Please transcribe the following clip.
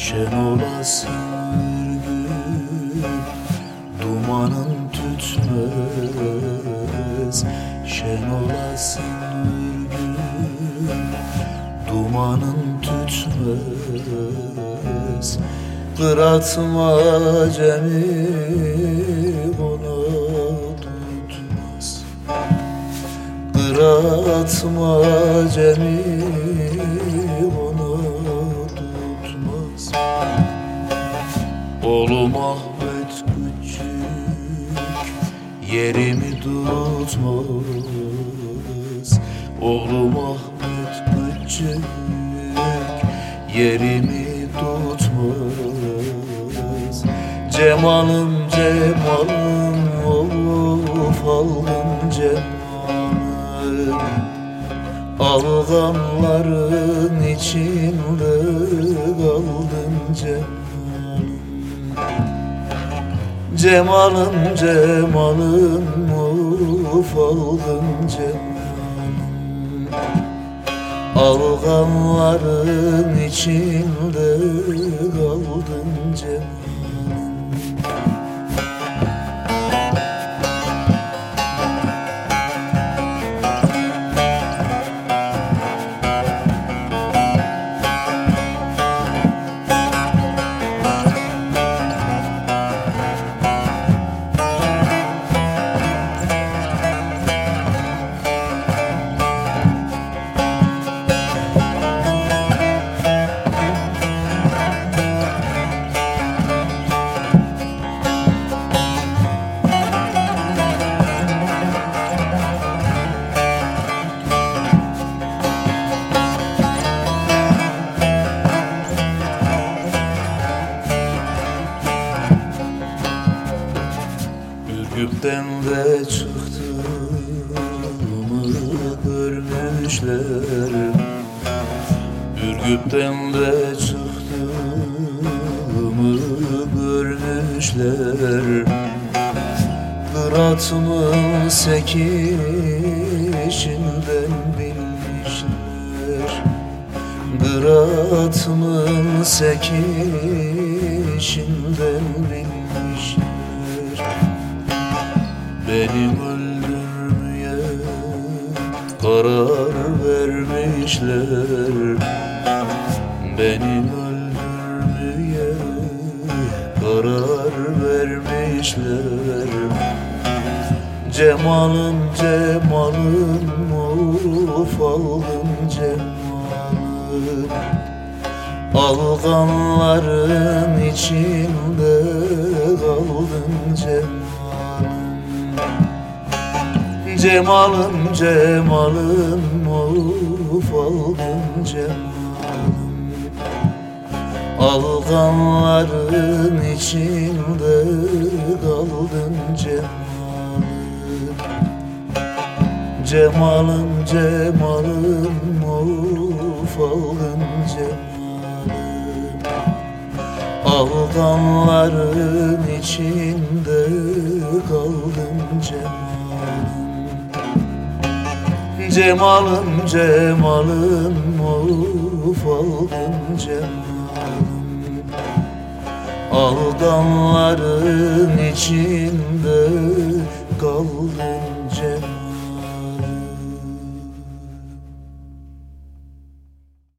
Şen olasın gün, dumanın tütmez. Şen olasın gün, dumanın tütmez. Kıratma cemi ona tutmaz. Kıratma cemi ona tutmaz. Oğlum Ahmet küçük yerimi tutmaz. Oğlum Ahmet küçük yerimi tutmaz. Cemalım cemalım of algın cemalım. Alganların içinde kaldın cemalım. Cemalım cemalım of algın cemalım. Alganların içinde kaldın cemalım. Ürgüp'ten de çıktığımı görmüşler. Ürgüp'ten de çıktığımı görmüşler. Kıratımın sekişinden bilmişler. Kıratımın sekişinden bilmişler. Beni öldürmeye karar vermişler. Beni öldürmeye karar vermişler. Cemalım cemalım of algın cemalım. Alganların içinde kaldın cemalım. Cemalım cemalım of algın cemalım. Alganların içinde kaldın cemalım. Cemalım cemalım of algın cemalım. Alganların içinde kaldın cemalım. Cemalım cemalım of algın cemalım. Aldanların içinde kaldın cemalım.